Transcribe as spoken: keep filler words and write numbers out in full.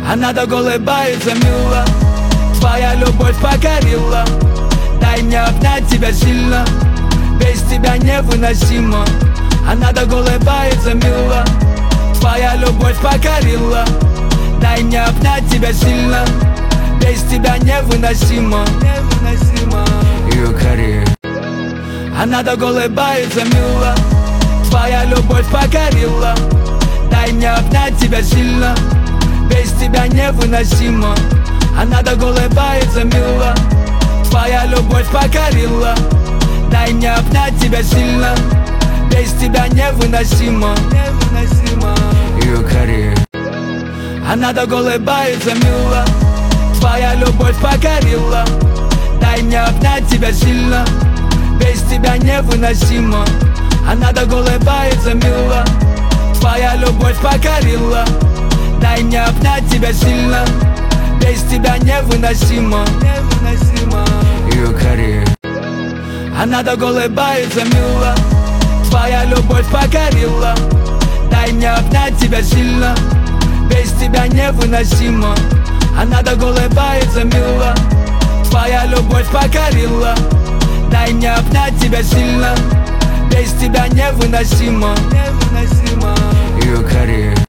Она так улыбается мило, твоя любовь покорила. Дай мне обнять тебя сильно, без тебя невыносимо. Она так улыбается мило, твоя любовь покорила. Дай мне обнять тебя сильно, без тебя невыносимо. Юкари. Она так улыбается мило, твоя любовь покорила. Дай мне обнять тебя сильно, без тебя невыносимо. Она так улыбается мило, твоя любовь покорила. Дай мне обнять тебя сильно, без тебя невыносимо. Юкари. Она так улыбается мило, твоя любовь покорила. Дай мне обнять тебя сильно, без тебя невыносимо. Она так улыбается мило, твоя любовь покорила. Дай мне обнять тебя сильно, без тебя невыносимо. Юкари. Она так улыбается мило, твоя любовь покорила. Дай мне обнять тебя сильно, без тебя невыносимо. Она так улыбается мило, твоя любовь покорила. Дай мне обнять тебя сильно, без тебя невыносимо. Юкари.